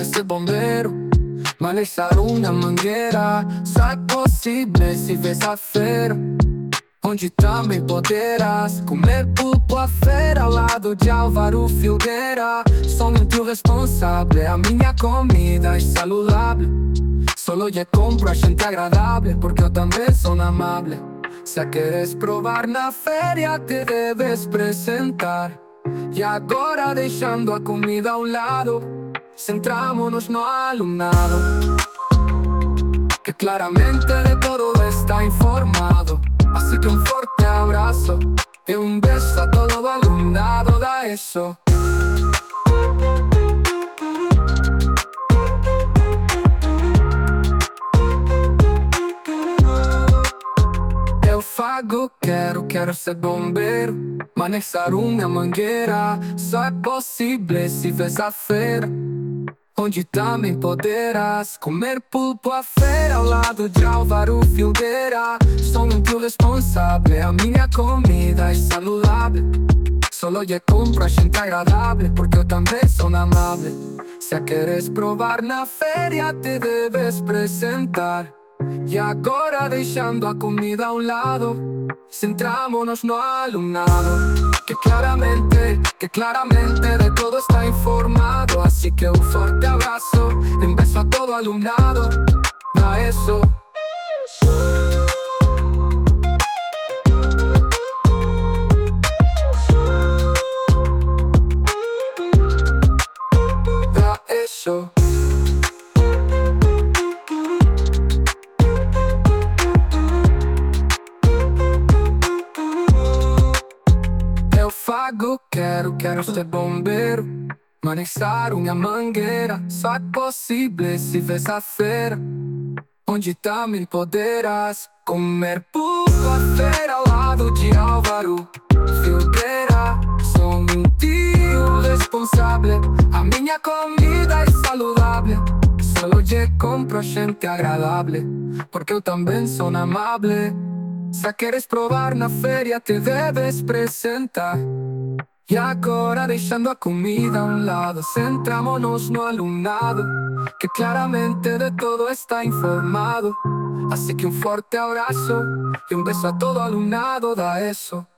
quero ser bombeiro, manejar uma mangueira. Só é possível se vês a feira, onde também poderás comer pulpo à feira, ao lado de Álvaro Filgueira. Sou muito responsável, a minha comida é saludável. Solo eu compro a gente agradável, porque eu também sou amável. Se a queres provar na feira, te debes apresentar. E agora, deixando a comida a um lado, centramos-nos no alumnado, que claramente de todo está informado. Assim que forte abraço e beijo a todo o alumnado da ESO. Eu fago, quero ser bombeiro, manejar uma mangueira. Só é possível se vês a feira, onde também poderás comer pulpo à feira, ao lado de Álvaro Filgueira. Sou muito responsável, a minha comida é saludável. Solo eu compro a gente agradável, porque eu também sou amável. Se a queres provar na feira, te debes apresentar. E agora, deixando a comida a um lado, centramos-nos no alumnado, que claramente de todo está informado. Assim que forte abraço e beijo a todo alumnado da ESO. Da ESO. Eu fago, quero ser bombeiro, manejar uma mangueira. Só é possível se vês a feira, onde também poderás comer pulpo à feira, ao lado de Álvaro Filgueira. Sou muito responsável, a minha comida é saludável. Solo eu compro a gente agradável, porque eu também sou amável. Se a queres provar na feira, te debes apresentar. E agora, deixando a comida a um lado, centramos-nos no alumnado, que claramente de todo está informado. Assim que forte abraço e beijo a todo alumnado da ESO.